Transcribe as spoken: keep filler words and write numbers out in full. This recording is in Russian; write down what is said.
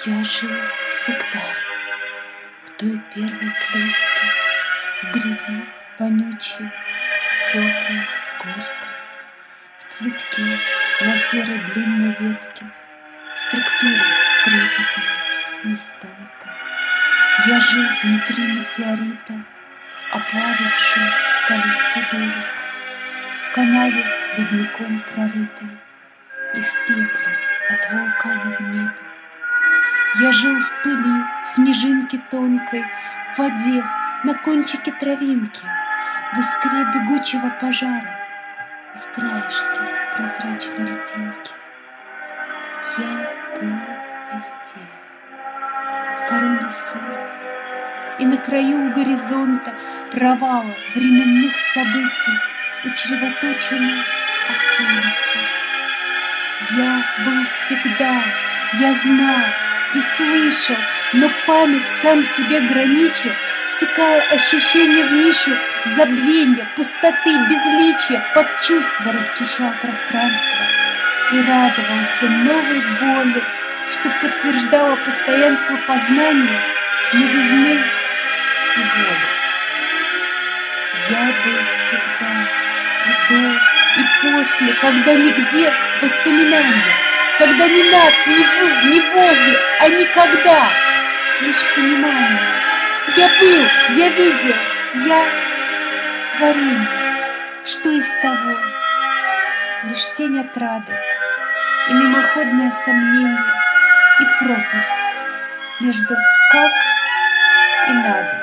Я жил всегда в той первой клетке, в грязи вонючей, теплой, горькой, в цветке на серой длинной ветке, в структуре трепетной, нестойкой. Я жил внутри метеорита, оплавивший скалистый берег, в канаве ледником прорытой и в пепле от вулкана в небе. Я жил в пыли, в снежинке тонкой, в воде, на кончике травинки, в искре бегучего пожара и в краешке прозрачной льдинки. Я был везде, в короне солнца и на краю у горизонта провала временных событий учревоточено оконце. Я был всегда, я знал и слышал, но память сам себе гранича, стекая ощущения в нишу забвенья, пустоты, безличия, под чувства расчищал пространство и радовался новой боли, что подтверждало постоянство познания, новизны и воли. Я был всегда и до, и после, когда нигде воспоминания, когда ни над, ни в, ни возле, а никогда лишь понимание. Я был, я видел, я творение. Что из того? Лишь тень отрады и мимоходное сомнение, и пропасть между как и надо.